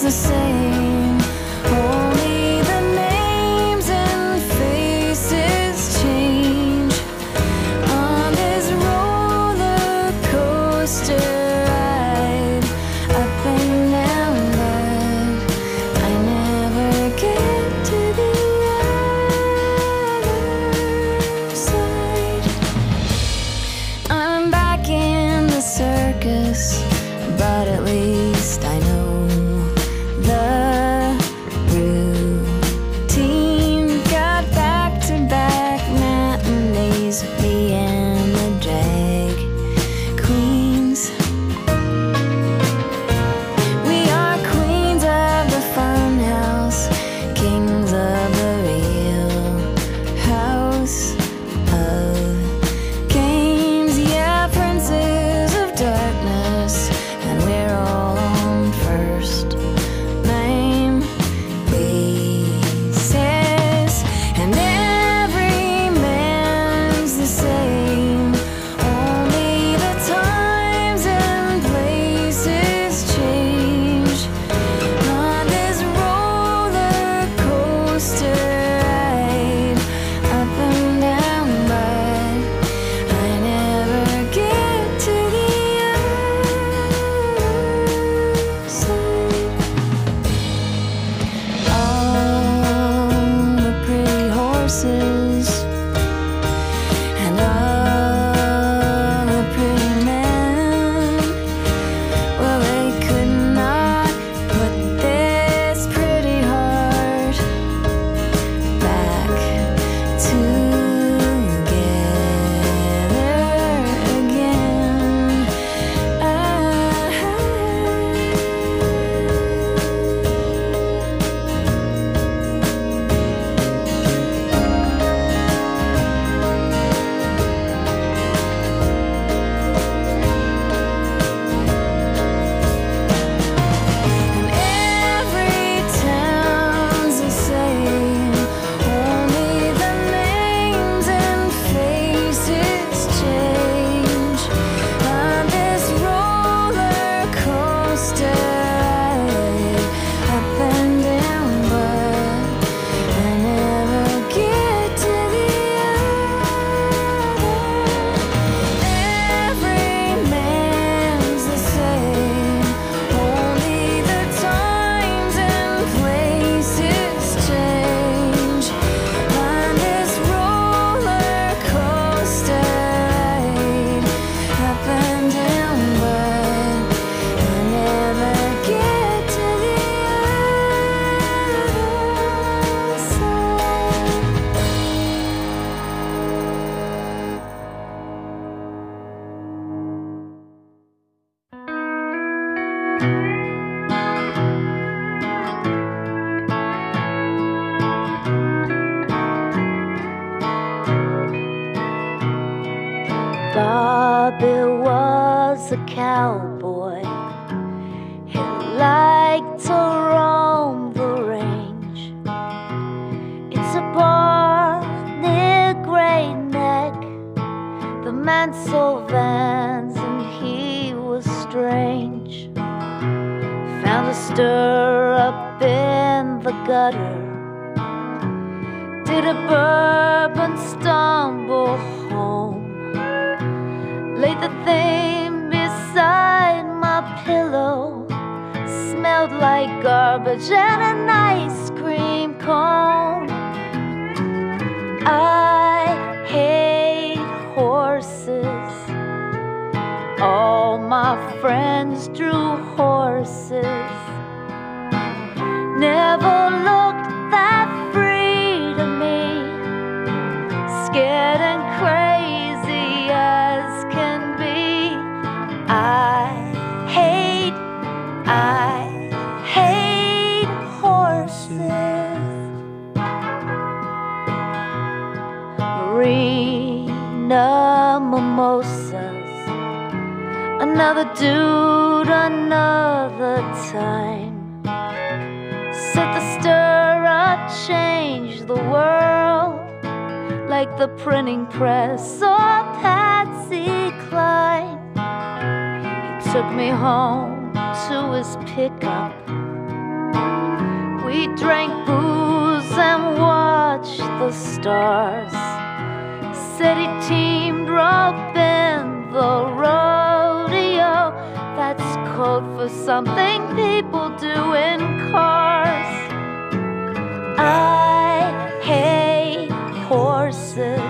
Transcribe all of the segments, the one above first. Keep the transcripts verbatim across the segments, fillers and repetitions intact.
the same. Only the names and faces change on this roller coaster ride, up and down, but I never get to the other side. I'm back in the circus, but at least I know the routine. Got back-to-back matinees with me and the drag queens. We are queens of the fun house, kings of the real house of games. Yeah, princes of darkness, and we're all on first name basis. And every man's the same, only the times and places change on this roller coaster ride, up and down, but I never get to the other side. All the pretty horses and all the pretty men, well, they could not put this pretty heart back together again. And every town's the same, only the names and faces change on this roller coaster ride, up and down, but I never get to the other. Every man's the same, only the times and places change on this roller coaster ride, up and down, but I never get to the other side. Bobby was a cowboy. He liked to roam the range. It's a bar near Great Neck. The man sold vans and he was strange. Found a stir up in the gutter. Did a bourbon stumble home. Laid the thing beside my pillow. Smelled like garbage and an ice cream cone. I hate horses. All my friends drew horses. Never looked that free to me. Scared and crazy as can be. I hate, I hate horses. Marina mimosas. Another dude, another time. Set the stir up, change the world. Like the printing press or Patsy Cline. He took me home to his pickup. We drank booze and watched the stars. City team drove in the rodeo. That's code for something people do in cars. I hate horses.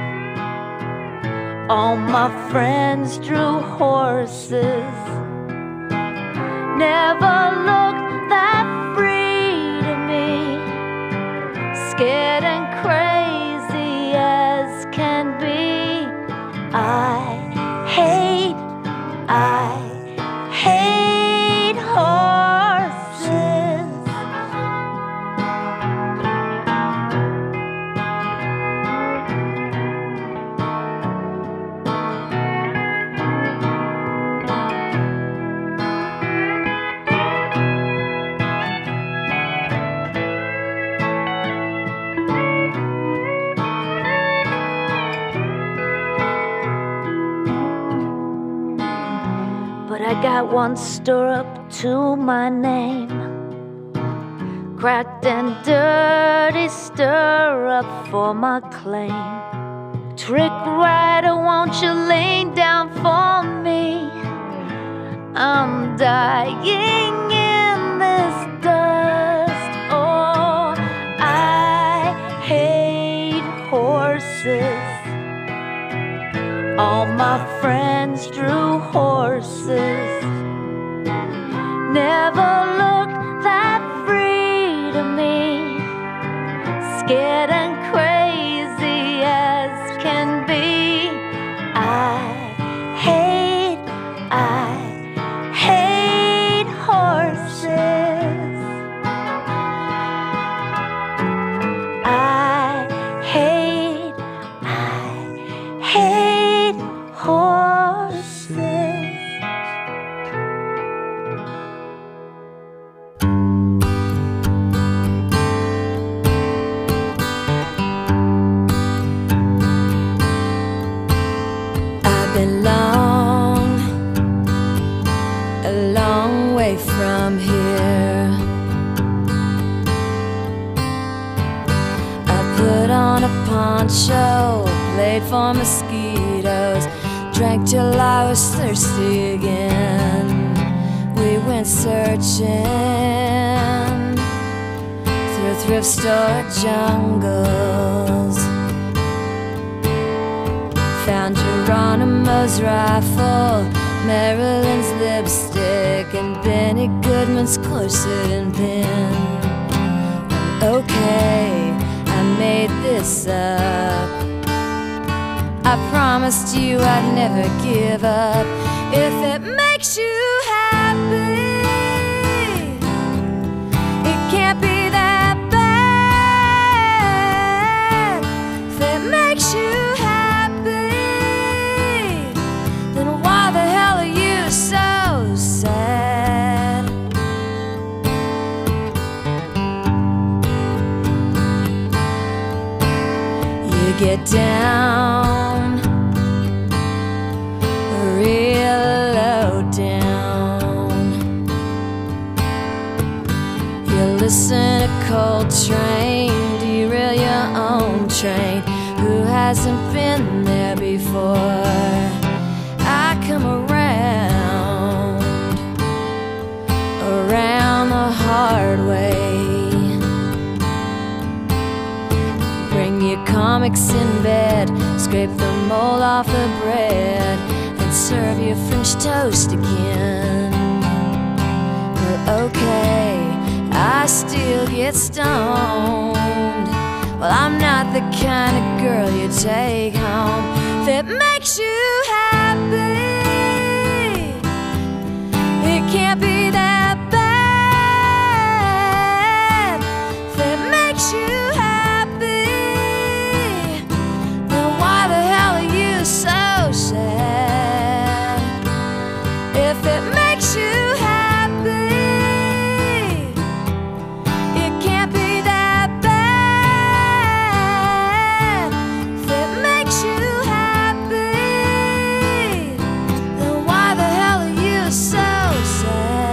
All my friends drew horses. Never looked that free to me. Scared and crazy as can be. I hate, I hate horses. But I got one stirrup to my name, cracked and dirty stirrup for my claim. Trick rider, won't you lean down for me? I'm dying in this dust. Oh, I hate horses. All my friends drew horses. Never looked that free to me. Scared and crazy as can be. I hate, I hate horses. I hate, I hate horses. I've been long, a long way from here. I put on a poncho, played for mosquitoes, drank till I was thirsty again. We went searching through thrift store jungles. Found Geronimo's rifle, Marilyn's lipstick, and Benny Goodman's corset and pin. Okay, I made this up. I promised you I'd never give up. If it makes you happy, it can't be that bad. If it makes you happy, then why the hell are you so sad? You get down real low down. You listen to Coltrane, derail your own train. Who hasn't been there before? I come around, around the hard way. Bring your comics in bed, scrape the mold off the bread, and serve you French toast again. Well, okay, I still get stoned. Well, I'm not the kind of girl you take home. If it makes you happy, it can't be that bad. If it makes you happy, then why the hell are you so sad? If it makes you happy, it can't be that bad. If it makes you happy, then why the hell are you so sad?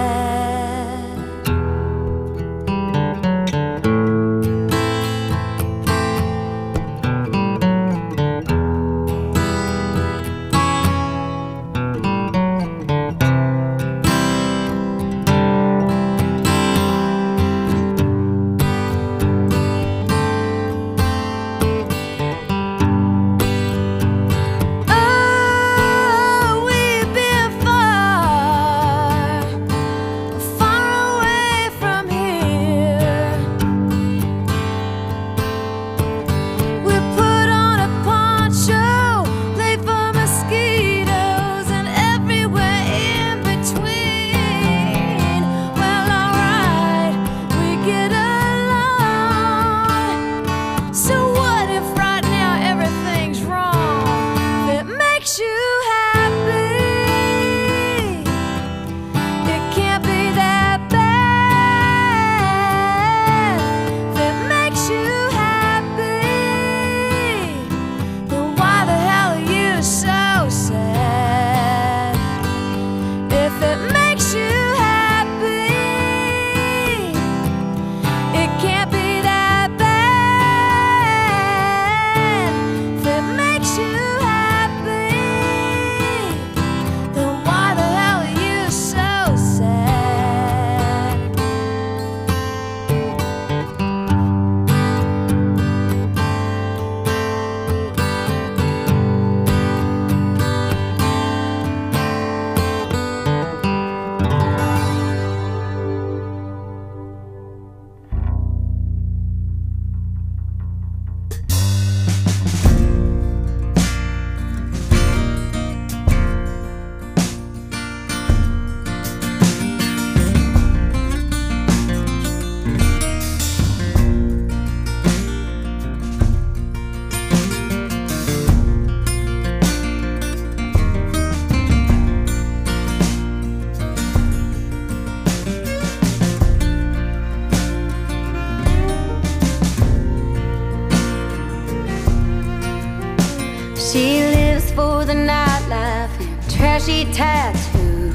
flashy tattoos.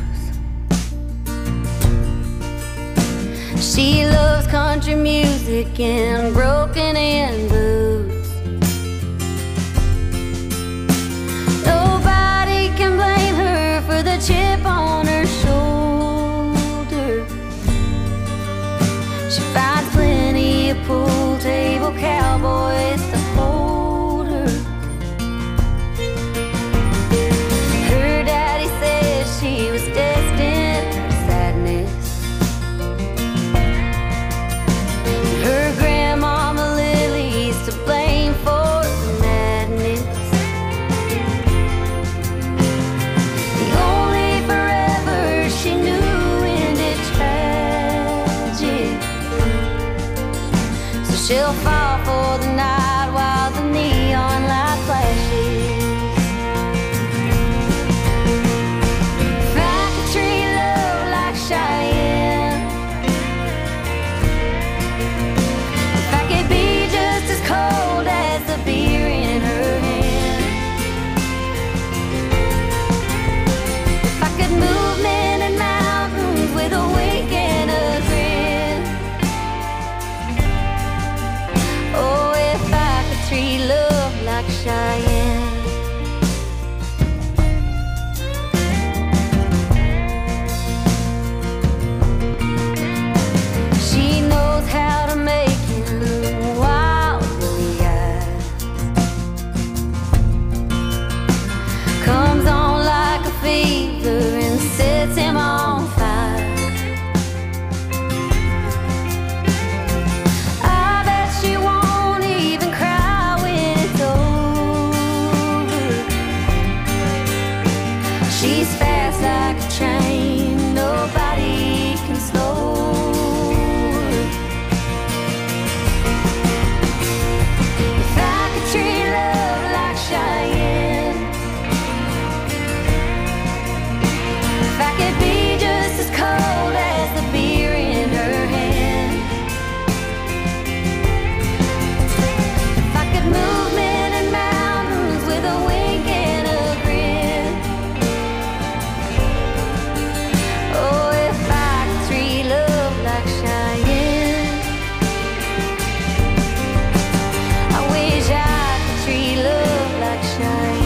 She loves country music and broken in blues. Nobody can blame her for the chip on her shoulder. She finds plenty of pool table cowboys to hold her. Her daddy says she was destined for sadness. Her grandmama Lily's to blame for the madness. The only forever she knew ended tragic. So she'll fall for the night while the neon light flashes. If I could treat love like Cheyenne, if I could be just as cold as the beer in her hand, if I could move men and mountains with a wink and a grin. Oh, if I could treat love like Cheyenne. She knows how to make him wildly eyed. Comes on like a fever and sets him on fire. I bet she won't even cry when it's over. She's fast like a train, nobody can slow her. If I could treat love like Cheyenne, if I could be just as cold as the beer in her hand, if I could move men and mountains with a wink and a grin. Oh, if I could treat love like Cheyenne, I wish I could treat love like Cheyenne.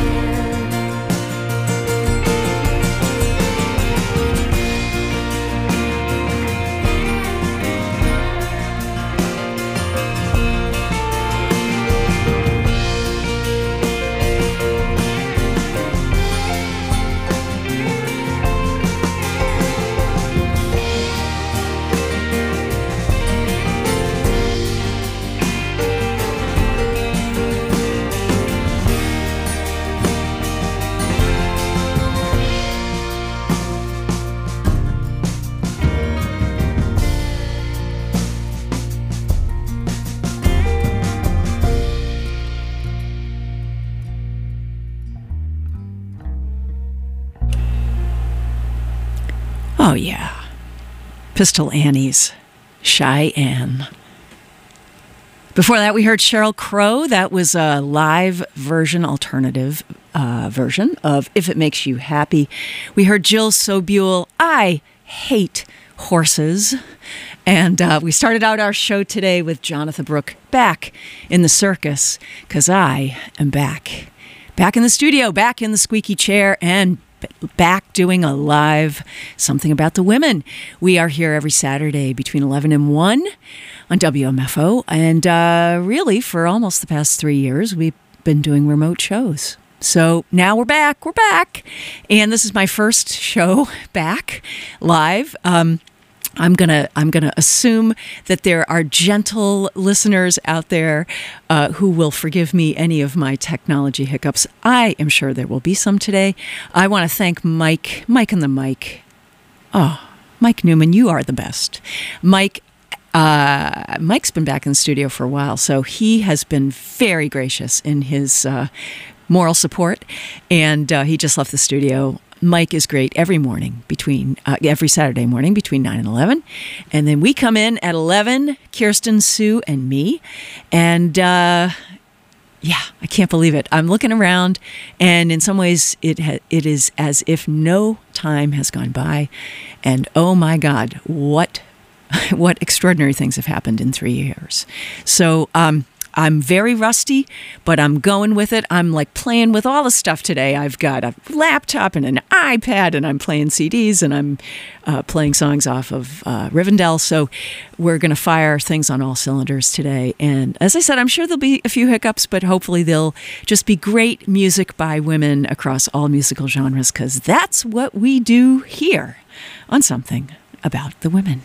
Oh, yeah. Pistol Annie's Cheyenne. Before that, we heard Sheryl Crow. That was a live version, alternative uh, version of If It Makes You Happy. We heard Jill Sobule, I Hate Horses. And uh, we started out our show today with Jonathan Brooke, back in the circus, because I am back. Back in the studio, back in the squeaky chair, and back doing a live Something About the Women. We are here every Saturday between eleven and one on W M F O. And uh, really, for almost the past three years, we've been doing remote shows. So now we're back. We're back. And this is my first show back live. Um, I'm gonna I'm gonna assume that there are gentle listeners out there uh, who will forgive me any of my technology hiccups. I am sure there will be some today. I want to thank Mike, Mike and the Mike. Oh, Mike Newman, you are the best. Mike, uh, Mike's been back in the studio for a while, so he has been very gracious in his uh, moral support, and uh, he just left the studio. Mike is great every morning between, uh, every Saturday morning between nine and eleven. And then we come in at eleven, Kirsten, Sue, and me. And uh, Yeah, I can't believe it. I'm looking around, and in some ways, it ha- it is as if no time has gone by. And oh my God, what what extraordinary things have happened in three years. So um, I'm very rusty, but I'm going with it. I'm like playing with all the stuff today. I've got a laptop and an iPad, and I'm playing C Ds, and I'm uh, playing songs off of uh, Rivendell. So we're going to fire things on all cylinders today. And as I said, I'm sure there'll be a few hiccups, but hopefully they'll just be great music by women across all musical genres, because that's what we do here on Something About the Women.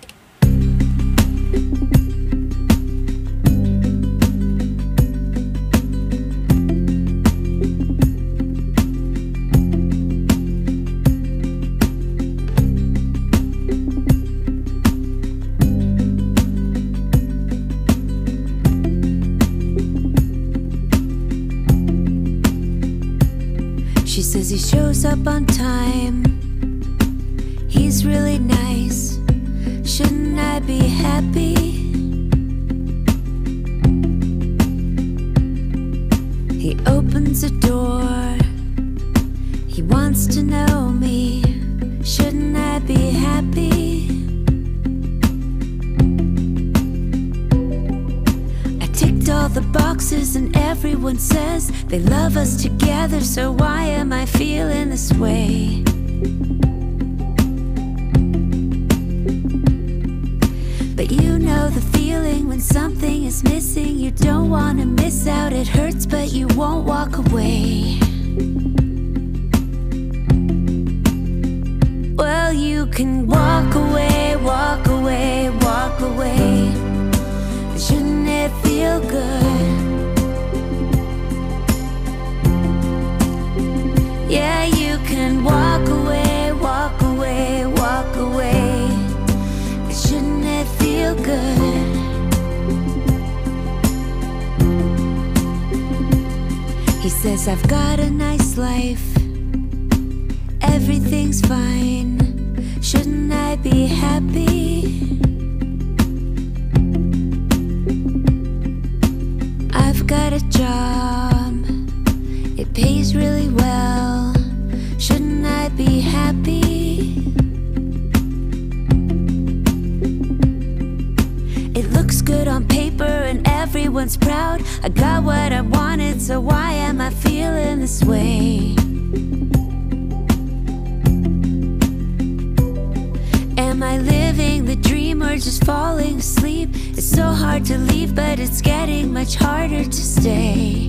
She says he shows up on time. He's really nice. Shouldn't I be happy? He opens a door. He wants to know me. Shouldn't I be happy? I ticked all the boxes and everyone says they love us together, so why am I feeling this way? But you know the feeling when something is missing. You don't want to miss out. It hurts, but you won't walk away. Well, you can walk away, walk away, walk away. Shouldn't it feel good? Yeah, you can walk away, walk away, walk away. Shouldn't it feel good? He says I've got a nice life. Everything's fine. Shouldn't I be happy? I've got a job. It pays really well. Shouldn't I be happy? It looks good on paper and everyone's proud. I got what I wanted, so why am I feeling this way? Am I living the dream or just falling asleep? It's so hard to leave, but it's getting much harder to stay.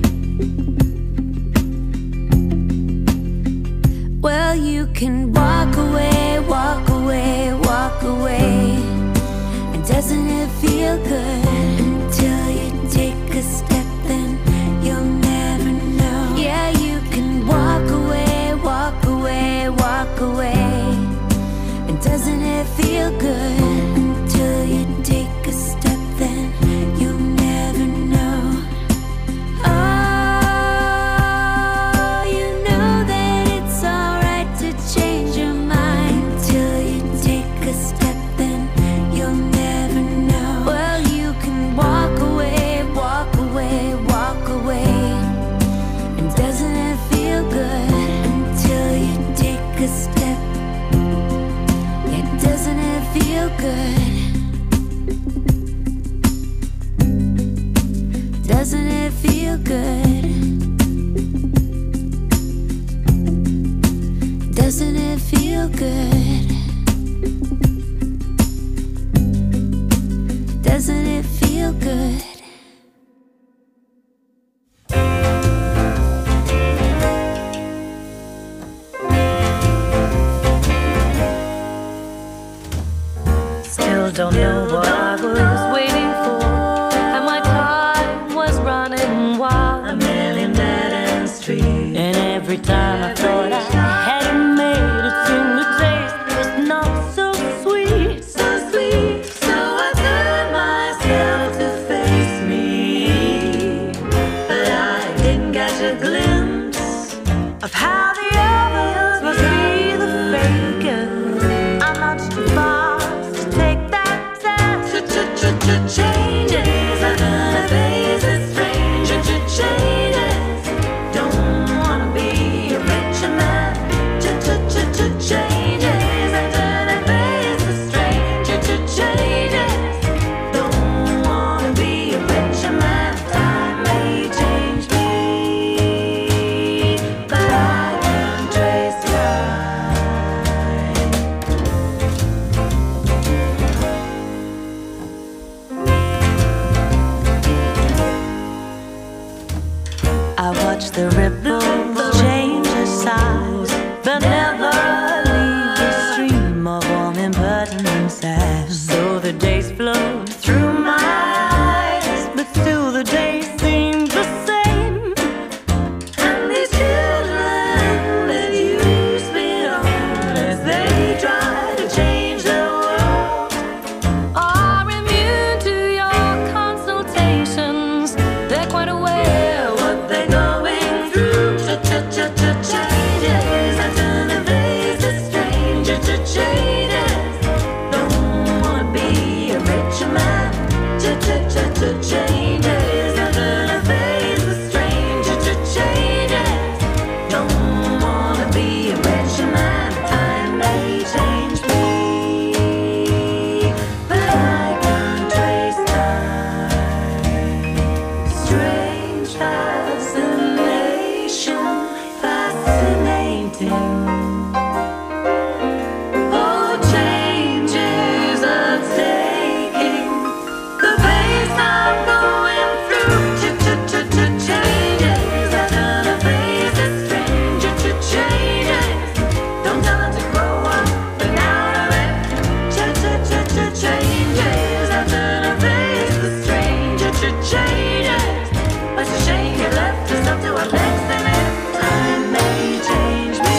Well, you can walk away, walk away, walk away. And doesn't it feel good? Until you take a step, then you'll never know. Yeah, you can walk away, walk away, walk away. And doesn't it feel good? Until you take a step, then you'll never know. Oh, you know that it's alright to change your mind. Until you take a step, then you'll never know. Well, you can walk away, walk away, walk away. And doesn't it feel good? Until you take a step. Yeah, doesn't it feel good? Doesn't it feel good? Doesn't it feel good? Doesn't it feel good? Still don't know what I was waiting for, and my time was running wild. A million dead end streets, and every time I thought I had made it, seemed the taste was not so sweet, so sweet. So I turned myself to face me, but I didn't catch a glimpse of how the others must be the fakers. I'm not too far to take that chance. watch the ripples change their size, but never leave the stream of warm impertinence. So the days flowed through my eyes, but still the days seemed the same. And these children that you spit on as they try to change the world are immune to your consultations. They're quite aware what they're going through. Ch-ch-ch-ch-changes, I turn to face a stranger. Ch-changes, don't wanna be a richer man. Ch-ch-ch-ch-changes, I turn to face a stranger. Ch-changes, don't wanna be a richer man. Time may change me, but I can't trace time. Strange fascination, fascinating. Oh, changes are taking the pace I'm going through. Ch-ch-ch-ch-changes, I turn to face a stranger. Ch-changes, don't tell them to grow up, but now they're in. Ch-ch-ch-ch-changes, I turn to face a stranger. Ch-changes, but it's a shame you left us up to our necks in it. Time may change me,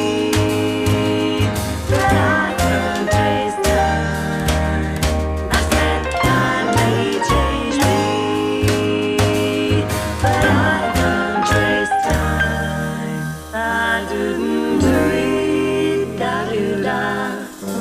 but I can't trace time. I said time may change me, but I can't trace time. I didn't read that you laughed.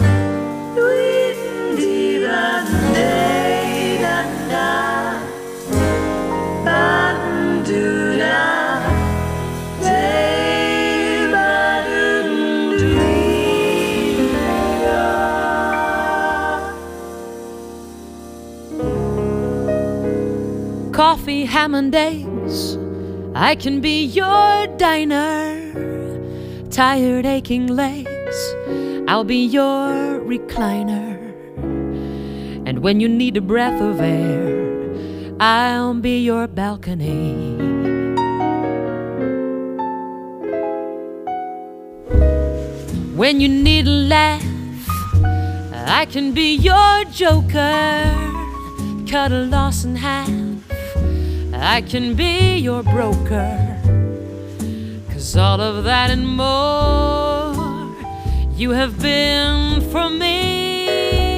Coffee, ham and eggs, I can be your diner. Tired, aching legs, I'll be your recliner. And when you need a breath of air, I'll be your balcony. When you need a laugh, I can be your joker. Cut a loss in half, I can be your broker. 'Cause all of that and more you have been for me.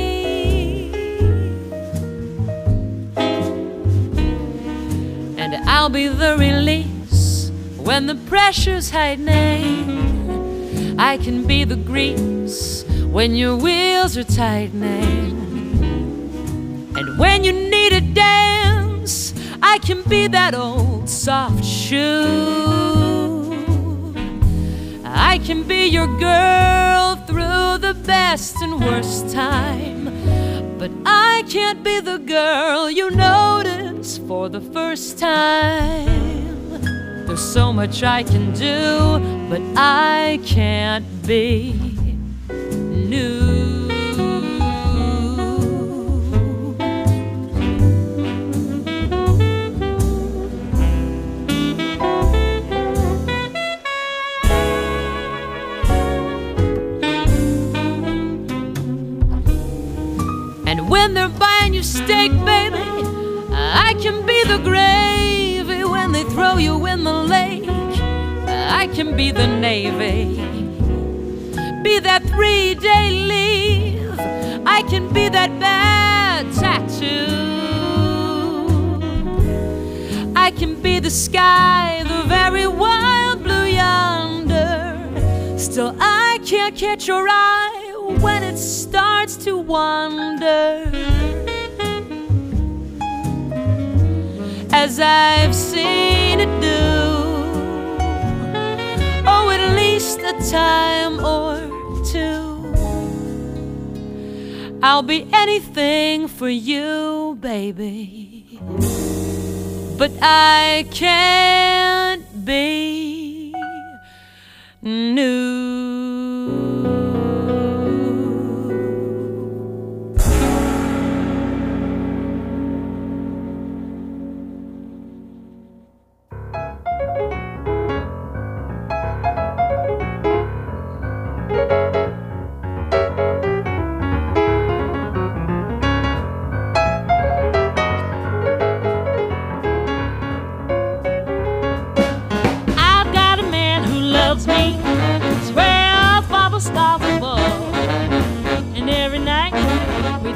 And I'll be the release when the pressure's heightening. I can be the grease when your wheels are tightening. And when you need a dance, I can be that old soft shoe. I can be your girl through the best and worst time. But I can't be the girl you notice for the first time. There's so much I can do, but I can't be new. And when they're buying you steak, baby, I can be the gravy. When they throw you in the lake, I can be the Navy. Be that three-day leave, I can be that bad tattoo. I can be the sky, the very wild blue yonder. Still I can't catch your eye when it starts to wander. As I've seen it do, oh, at least a time or two. I'll be anything for you, baby, but I can't be new.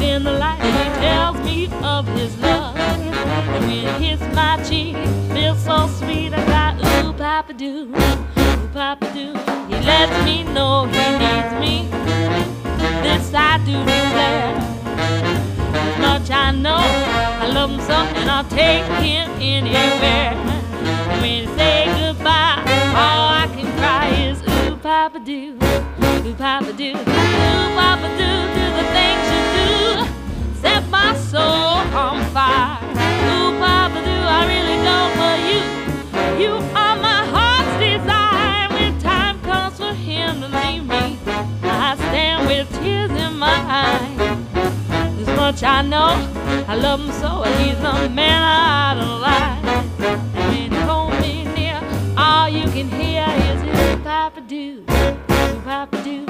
in the light, he tells me of his love. And when it hits my cheek, it feels so sweet. I cry, ooh, Papa do, ooh, Papa do. He lets me know he needs me. This I do declare. As much I know, I love him so, and I'll take him anywhere. And when he say goodbye, all I can cry is ooh, Papa do, ooh, Papa do, ooh, Papa do, do the things you do, set my soul on fire. Ooh, Papa do, I really go for you. You are my heart's desire. When time comes for him to leave me, I stand with tears in my eyes. As much I know, I love him so, he's the man I idolize. And when he holds me near, all you can hear is ooh, Papa do, ooh, Papa do.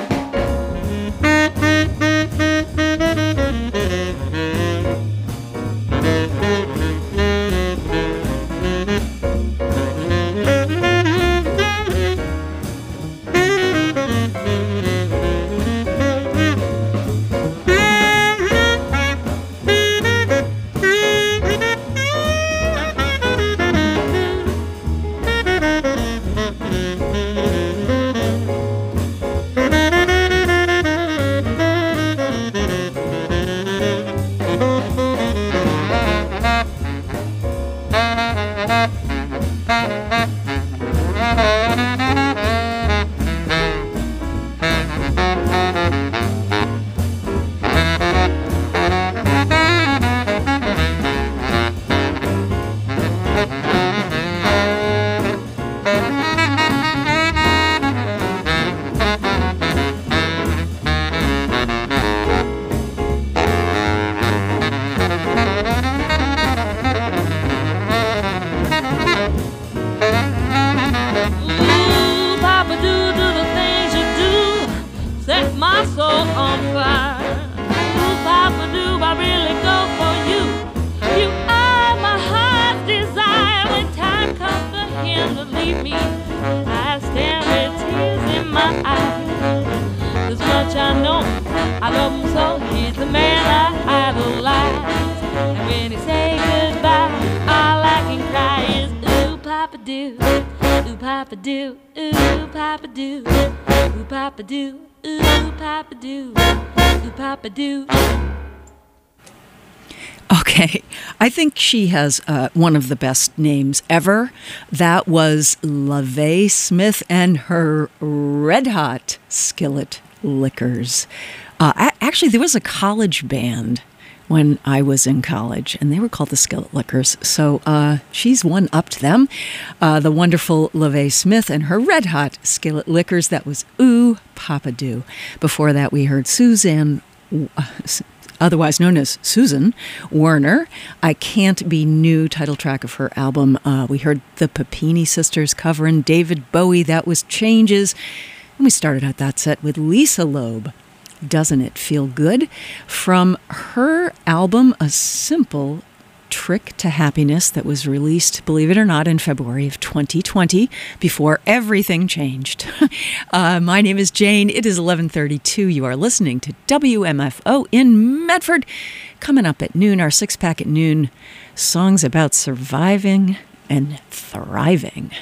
Okay, I think she has uh, one of the best names ever. That was LaVey Smith and her Red Hot Skillet Lickers. Uh, I, actually, there was a college band when I was in college, and they were called the Skillet Lickers. So uh, she's one upped them. Uh, the wonderful LaVey Smith and her Red Hot Skillet Lickers. That was Ooh, Papa Do. Before that, we heard Suzanne, uh, otherwise known as Susan Werner, I Can't Be New, title track of her album. Uh, we heard the Papini Sisters covering David Bowie. That was Changes. And we started out that set with Lisa Loeb, Doesn't It Feel Good? From her album, A Simple Trick to Happiness, that was released, believe it or not, in February of twenty twenty, before everything changed. uh, my name is Jane. It is eleven thirty-two. You are listening to W M F O in Medford. Coming up at noon, our six-pack at noon, songs about surviving and thriving.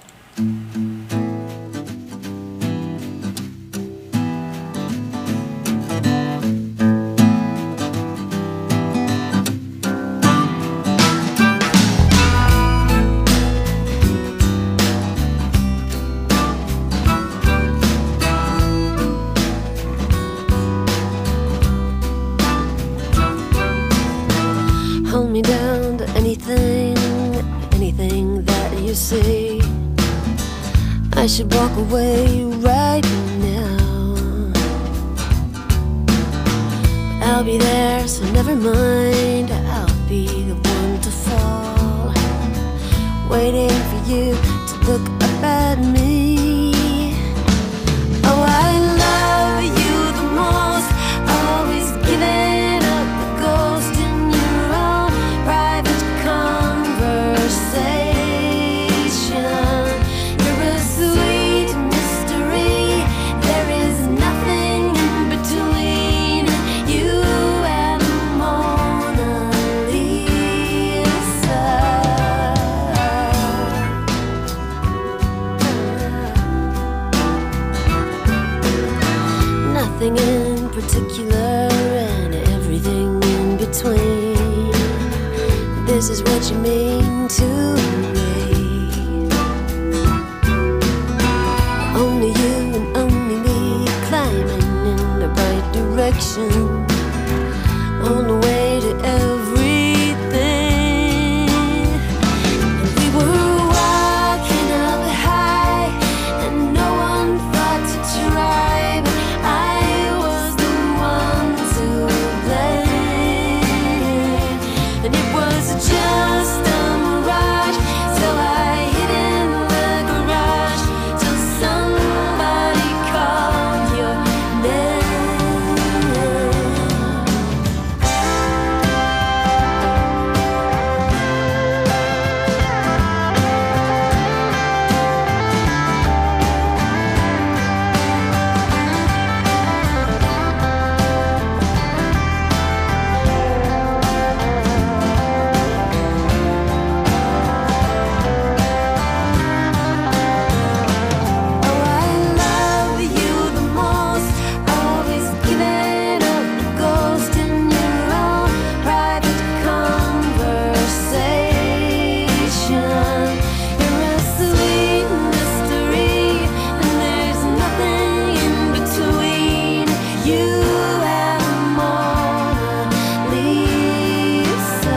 Hold me down to anything, anything that you say. I should walk away right now. I'll be there, so never mind. I'll be the one to fall, waiting for you to look up at me. Oh, I love you the most, always giving up the ghost in your own private conversation. You're a sweet mystery, there is nothing in between you and between. This is what you mean to me. Only you and only me climbing in the right direction on the way to everything. And we were walking up high and no one thought to try, but I was the one to blame. And it was just a mirage, so I hid in the garage till somebody called your name. Oh, I love you the most, always giving up the ghost in your own private conversation. You're a sweet mystery, and there's nothing in between you and Mona Lisa.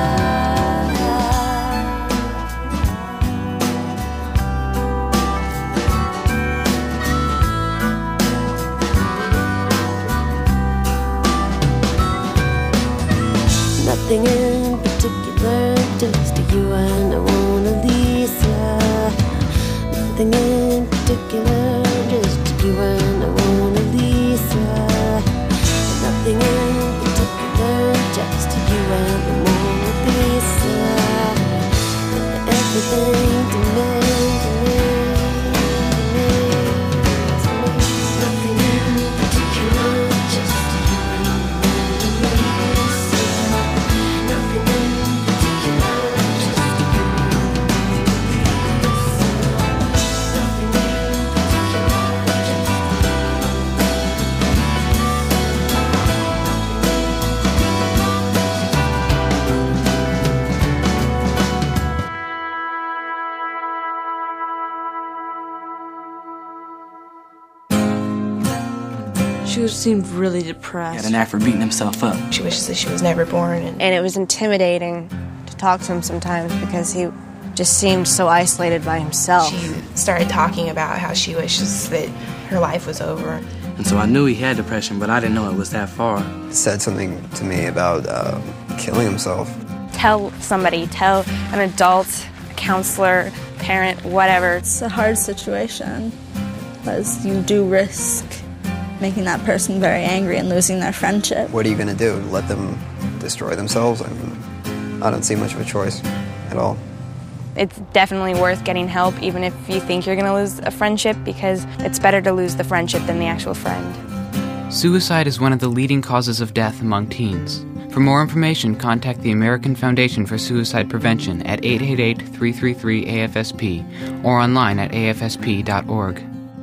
Nothing in particular, just you and Mona Lisa. Nothing in particular, just you and Mona Lisa. Nothing in particular, just you and Mona Lisa. Everything to me, to me, to me, to me. Nothing in particular, just you and Mona Lisa. Nothing in particular, just you and Mona Lisa. Nothing in She just seemed really He had depressed. an knack for beating himself up. She wishes that she was never born. And And it was intimidating to talk to him sometimes because he just seemed so isolated by himself. she started talking about how she wishes that her life was over. And so I knew he had depression, but I didn't know it was that far. Said something to me about uh, killing himself. Tell somebody, tell an adult, a counselor, parent, whatever. It's a hard situation because you do risk making that person very angry and losing their friendship. What are you going to do? Let them destroy themselves? I mean, I don't see much of a choice at all. It's definitely worth getting help, even if you think you're going to lose a friendship, because it's better to lose the friendship than the actual friend. Suicide is one of the leading causes of death among teens. For more information, contact the American Foundation for Suicide Prevention at eight eight eight, three three three, A F S P or online at A F S P dot org.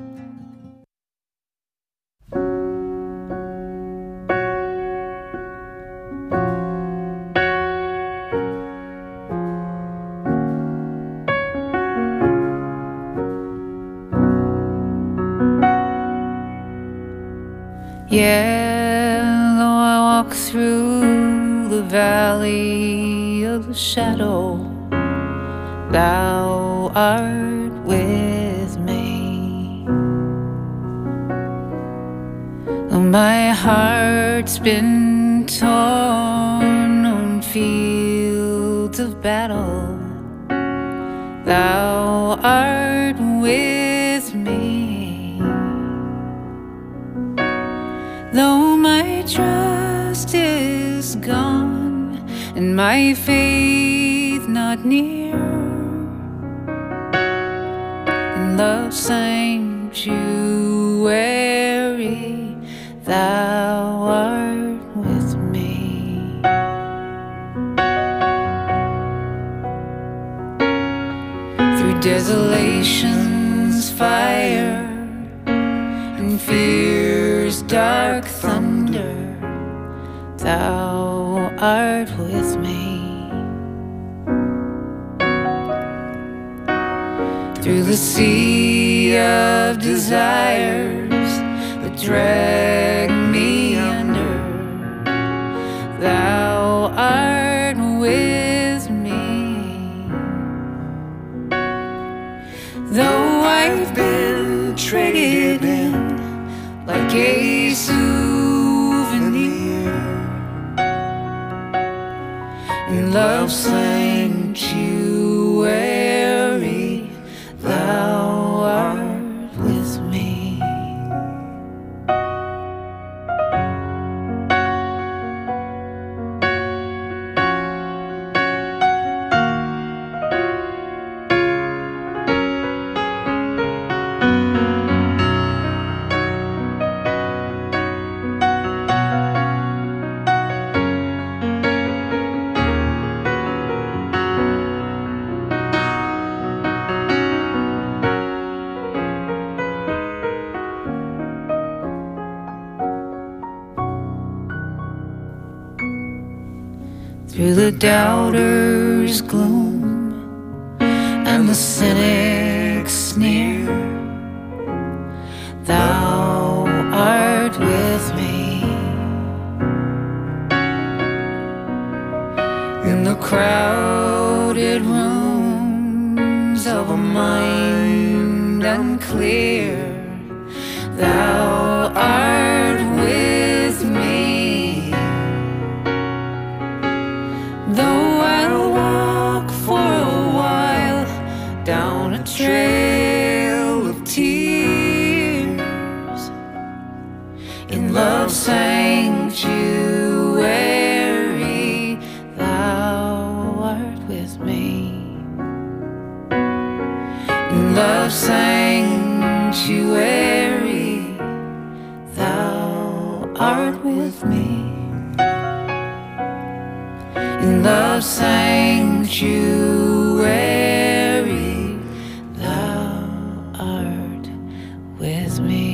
Yeah, though I walk through the valley of the shadow, thou art with me. Though my heart's been torn on fields of battle, thou art with me. Though my trust is gone and my faith not near, in love's sanctuary thou art with me. Through desolation's fire and fear's dark thunder, thou art with me. Through the sea of desires that drag me under, thou art with me. Though I've been traded in like a souvenir in love's sanctuary, thou art with me. Through the doubter's gloom and the cynic's sneer, thou art with me. In the crowded rooms of a mind unclear, thou art with me. Though I'll walk for a while down a trail of tears in love's sanctuary, thou art with me. In love's sanctuary, thou art with me. In love's sanctuary, thou art with me.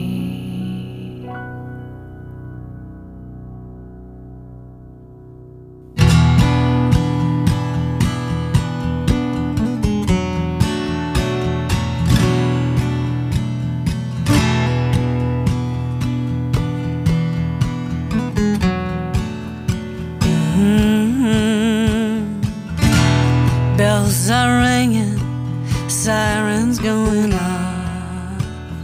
Bells are ringing, sirens going off.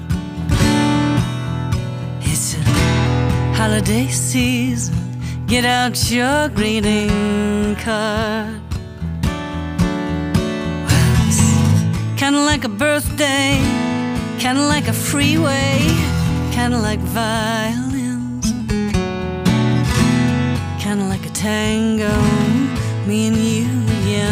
It's a holiday season, get out your greeting card. Well, it's kinda like a birthday, kinda like a freeway, kinda like violins, kinda like a tango, me and you again.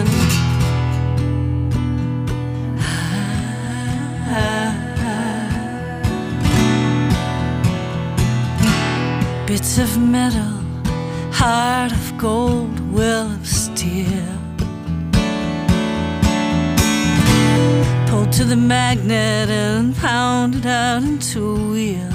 Bits of metal, heart of gold, will of steel, pulled to the magnet and pounded out into a wheel.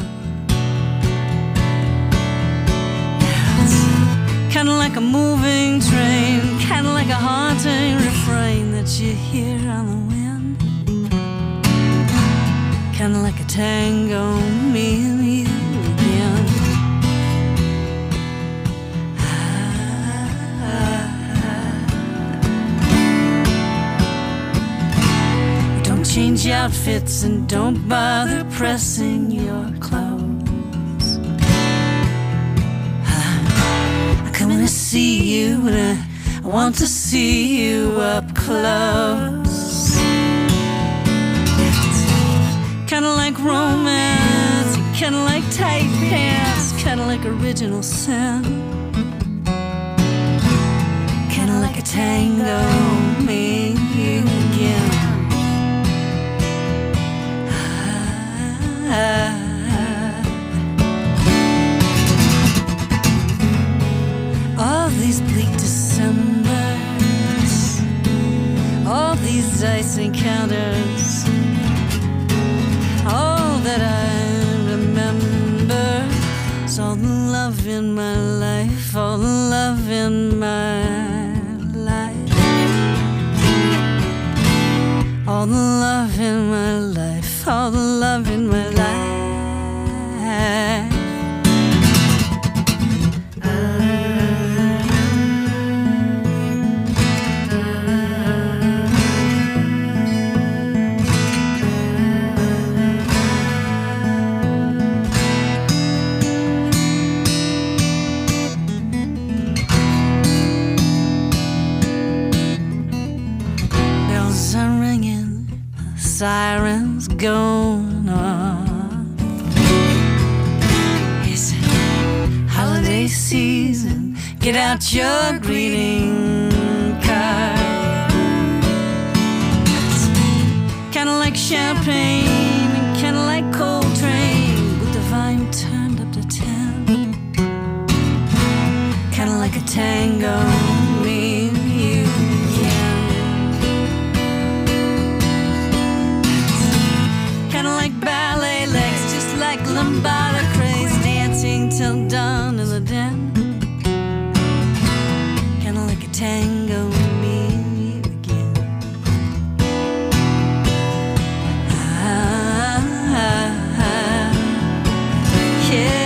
Yeah, it's kinda like a moving train, kinda like a haunting refrain that you hear on the wind, kinda like a tango, me and you again. Change outfits and don't bother pressing your clothes. I come in to see you and I, I want to see you up close. It's kinda like romance, kinda like tight pants, kinda like original sin, kinda like a tango, me and you again. All these bleak Decembers, all these ice encounters, all that I remember is all the love in my life, all the love in in my life. All the love in my life, all the love in my life. Bells are ringing, sirens going on. It's holiday season, get out your greeting card. It's kinda like champagne and kinda like Coltrane, with the volume turned up to ten. Kinda like a tango, me and you again. Kinda like ballet legs, just like lambada craze, dancing till dawn in the den. Kinda like a tango, me and you again. Ah, ah, ah, yeah.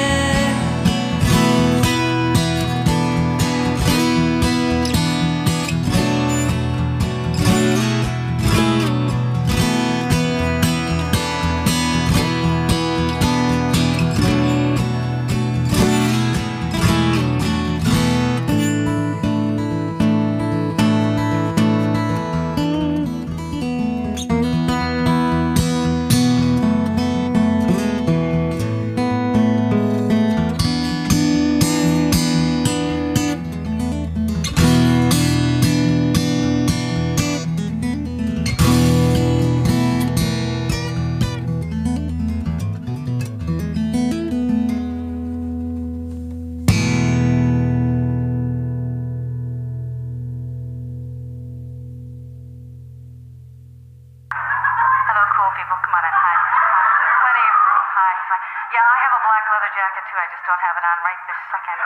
Hello, cool people. Come on in. Hi. Plenty of room. Hi. Hi. Yeah, I have a black leather jacket too. I just don't have it on right this second.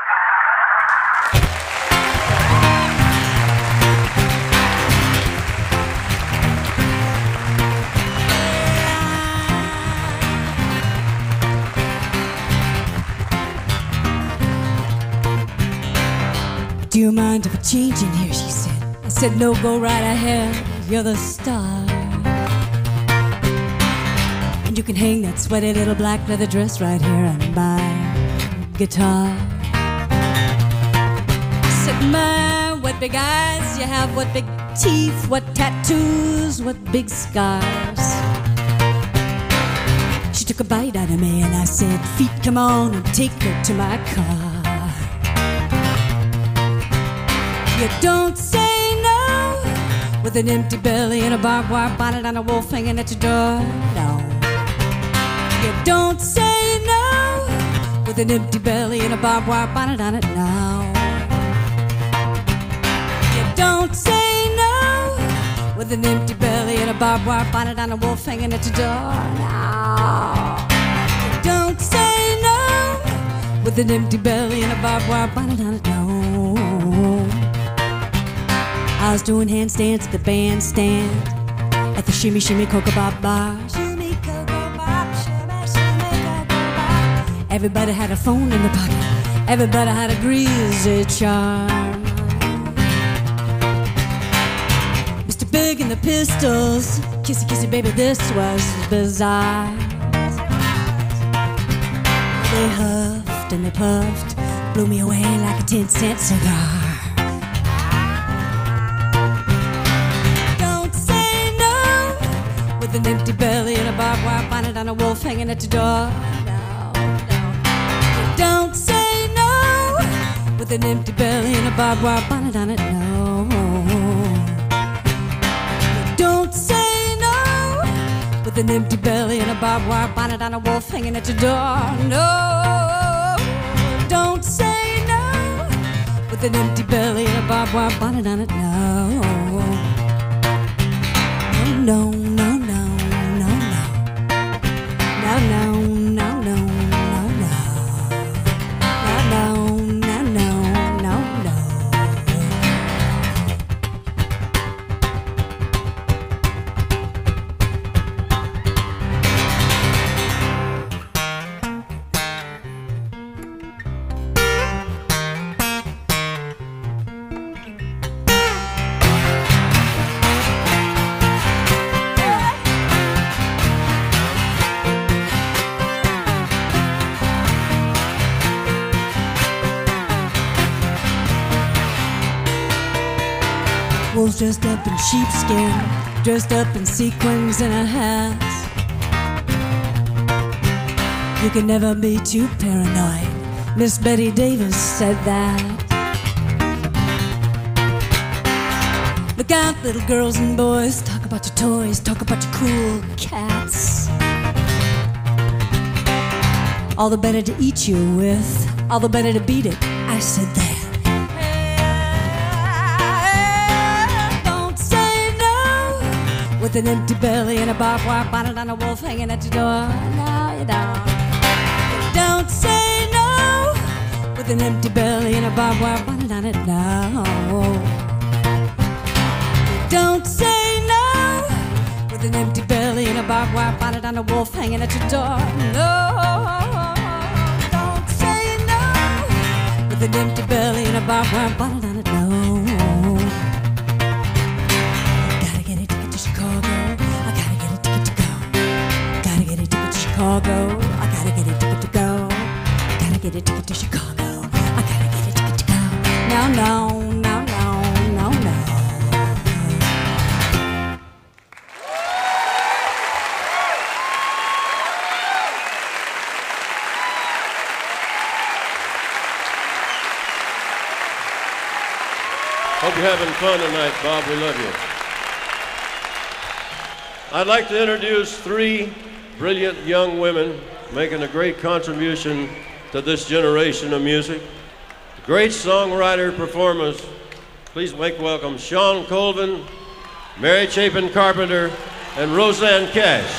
Do you mind if I change in here, she said. I said, no, go right ahead, you're the star. And you can hang that sweaty little black leather dress right here on my guitar. I said, my, what big eyes you have, what big teeth, what tattoos, what big scars. She took a bite out of me and I said, feet, come on and take her to my car. You don't say no with an empty belly and a barbed wire bonnet and a wolf hanging at your door. No. You don't say no with an empty belly and a barbed wire bonnet on it. No. You don't say no with an empty belly and a barbed wire bonnet and a wolf hanging at your door. No. You don't say no with an empty belly and a barbed wire bonnet on it. No. I was doing handstands at the bandstand at the Shimmy Shimmy Cocoa Bob Bar. Shimmy Cocoa Bob, shimmy, shimmy Cocoa Bob. Everybody had a phone in their pocket. Everybody had a greasy charm. Mister Big and the Pistols, kissy kissy baby, this was bizarre. They huffed and they puffed, blew me away like a ten cent cigar. With an empty belly and a barbed wire bonnet and a wolf hanging at your door. No, no. You don't say no with an empty belly and a barbed wire bonnet on it. No. You don't say no with an empty belly and a barbed wire bonnet and a wolf hanging at your door. No. Don't say no with an empty belly and a barbed wire bonnet on it. No. No, no, no. No, no, no, no, no, no. No, no, no, no, no. Wolves dressed up in sheepskin, dressed up in sequins and a hat. You can never be too paranoid. Miss Betty Davis said that. Look out, little girls and boys. Talk about your toys, talk about your cool cats. All the better to eat you with, all the better to beat it. I said that. Don't say no with an empty belly and a barbed wire bonnet on a wolf hanging at your door. No, you don't. Don't say no with an empty belly and a barbed wire bonnet on it. No. Don't say no with an empty belly and a barbed wire bonnet on a wolf hanging at your door. No. Don't say no with an empty belly and a barbed wire bonnet on it. No. Gotta get a ticket to Chicago. I gotta get a ticket to go. Gotta get a ticket to Chicago. I gotta get a ticket to go. Gotta get a ticket to Chicago. I gotta get a ticket to go. No, no, no, no, no, no. Hope you're having fun tonight, Bob. We love you. I'd like to introduce three brilliant young women making a great contribution to this generation of music. Great songwriter performers. Please make welcome Shawn Colvin, Mary Chapin Carpenter, and Rosanne Cash.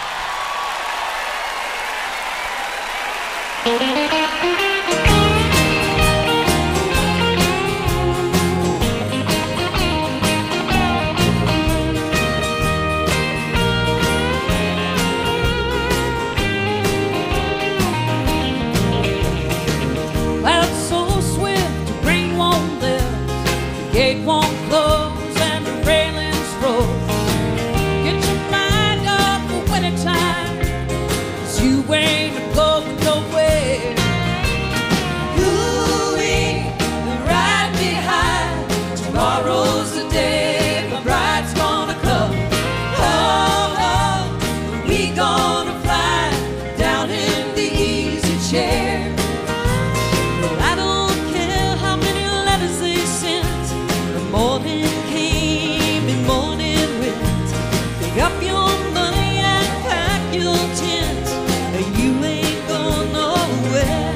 Gate won't close and the railings froze. Get your mind up for wintertime, 'cause you ain't going nowhere. Ooh-wee, right behind. Tomorrow's the day my bride's gonna come. Oh, oh, we gonna fly down in the easy chair. Well, I don't care how many letters they send. Morning came and morning went. Pick up your money and pack your tent. You ain't going nowhere.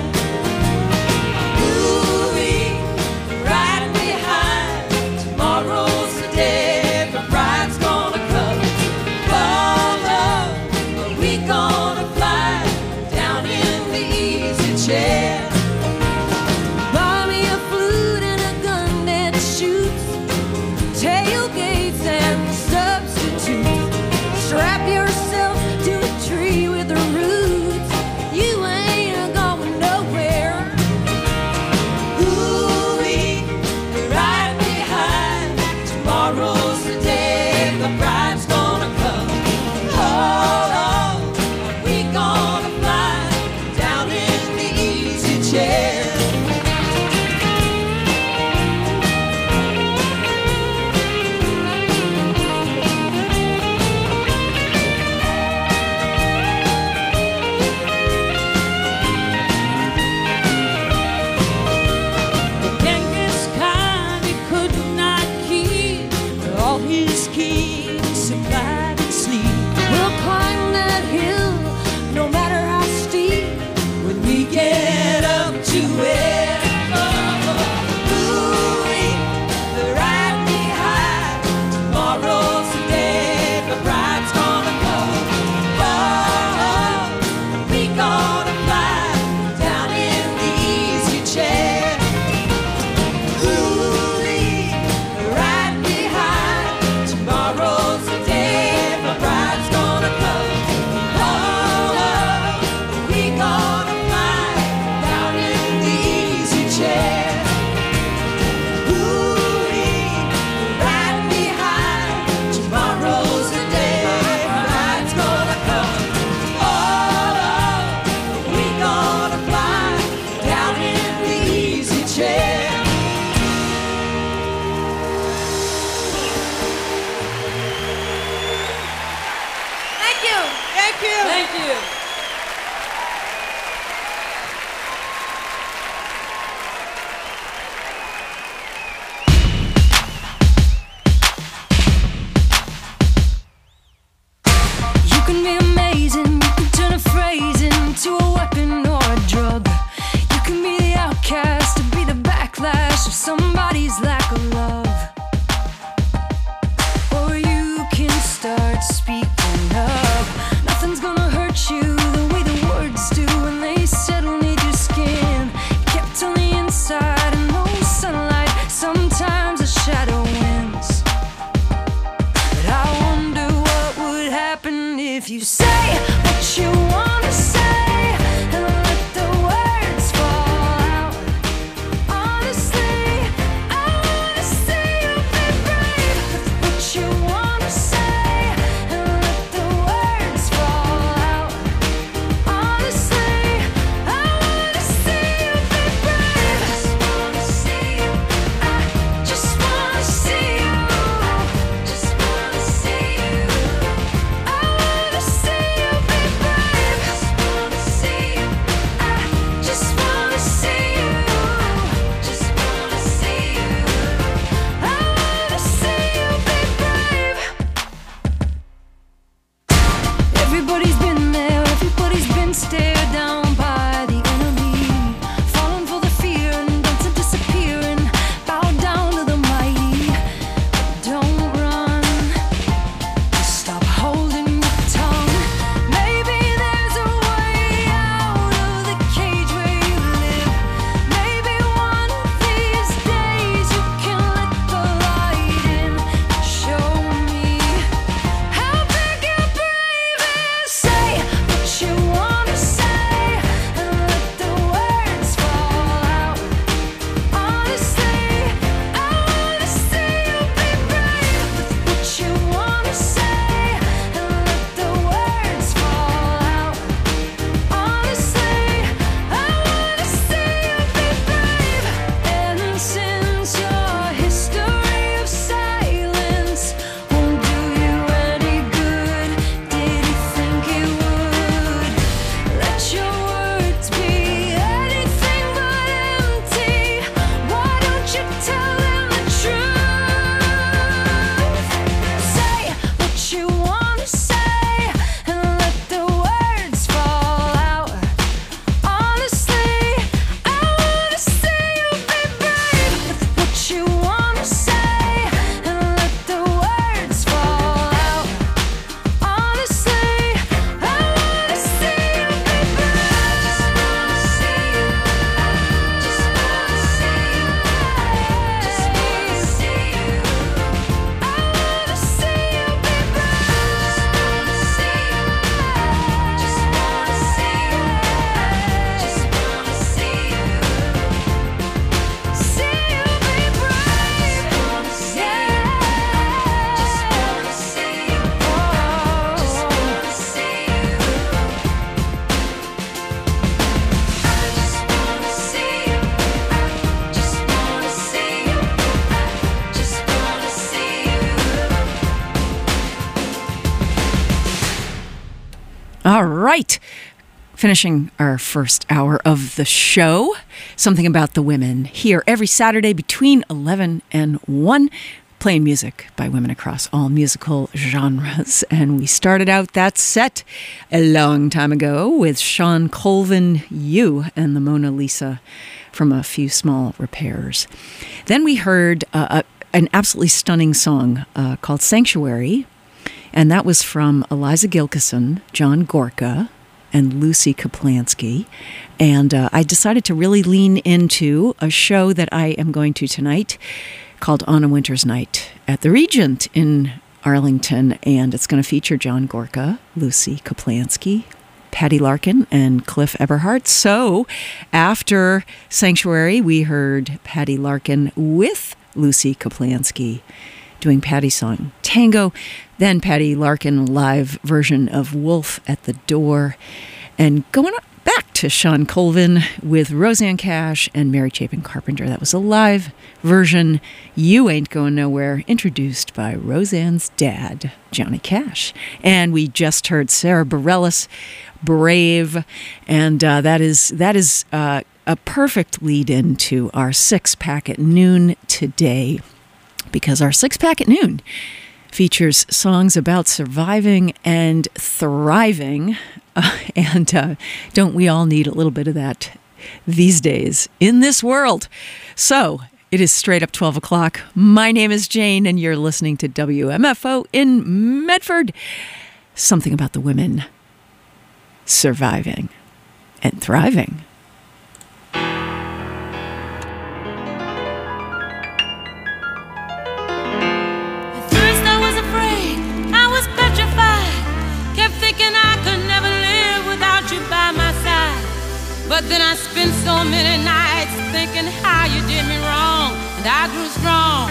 Ooh-wee, right behind. Tomorrow's the day the bride's gonna come. Oh, oh, we gonna fly down in the easy chair. Buy me a flute and a gun that shoots, tailgates and substitutes. Strap yourself to a tree with the roots. You ain't going nowhere. Ooh-wee, right behind. Tomorrow's the day the bride's gonna come. Oh, oh, we gonna fly down in the easy chair. Supplied and sleep. We'll climb that hill, no matter how steep, when we get up to it. Ooh-wee, right behind. Tomorrow's the day the bride's gonna come. Oh, we gonna fly down in the easy chair. Ooh-wee, you. Thank you. You can be amazing, you can turn a phrase into a weapon or a drug. You can be the outcast to be the backlash of somebody's lack of love. Or you can start speaking up. Nothing's gonna hurt you the way the words do when they settle near your skin. Kept on the inside and no sunlight, sometimes a shadow wins. But I wonder what would happen if you say what you wanna say and let the words fall out. Honestly, I wanna see you be brave with what you wanna say and let the words fall out. Honestly, I wanna see you be brave. I just wanna see you. I just wanna see you. I wanna see you be brave. I just wanna see you. Just wanna see you. I wanna see you be brave. Everybody's been there, everybody's been stared down by the enemy. Falling for the fear and done to disappear and bow down to the mighty. Don't run, stop holding your tongue. Maybe there's a way out of the cage where you live. Maybe one of these days you can let the light in. Show me how big and brave is. Say what you wanna say and let the words fall out. Honestly, I wanna see you be brave with what you wanna say and let the words fall out. Honestly, I wanna see you be brave. And since your history of silence won't do you any good, did you think it would? Let your words be anything but empty. Why don't you tell them the truth? Say what you wanna say and let the words fall out. Honestly, I wanna see you be brave with what you wanna say and let the words fall out. Honestly, I wanna see you be brave. Just wanna see you. Just wanna see you. Just wanna see you. I wanna see you be brave. Just wanna see you. Just wanna see you. See you be brave. Yeah. Just wanna see you. Just wanna see you. I just wanna see you. Just wanna see you. Just wanna see you. All right. Finishing our first hour of the show. Something About the Women here every Saturday between eleven and one. Playing music by women across all musical genres. And we started out that set a long time ago with Sean Colvin, You, and the Mona Lisa from A Few Small Repairs. Then we heard uh, a, an absolutely stunning song uh, called Sanctuary. And that was from Eliza Gilkyson, John Gorka, and Lucy Kaplansky. And uh, I decided to really lean into a show that I am going to tonight called On a Winter's Night at the Regent in Arlington. And it's going to feature John Gorka, Lucy Kaplansky, Patty Larkin, and Cliff Eberhardt. So after Sanctuary, we heard Patty Larkin with Lucy Kaplansky doing Patty's song Tango, then Patty Larkin live version of Wolf at the Door, and going back to Shawn Colvin with Rosanne Cash and Mary Chapin Carpenter. That was a live version, You Ain't Going Nowhere, introduced by Roseanne's dad, Johnny Cash. And we just heard Sarah Bareilles, Brave, and uh, that is that is uh, a perfect lead into our Six Pack at Noon today, because our Six Pack at Noon features songs about surviving and thriving. Uh, and uh, don't we all need a little bit of that these days in this world? So it is straight up twelve o'clock. My name is Jane, and you're listening to W M F O in Medford. Something about the women surviving and thriving. But then I spent so many nights thinking how you did me wrong, and I grew strong.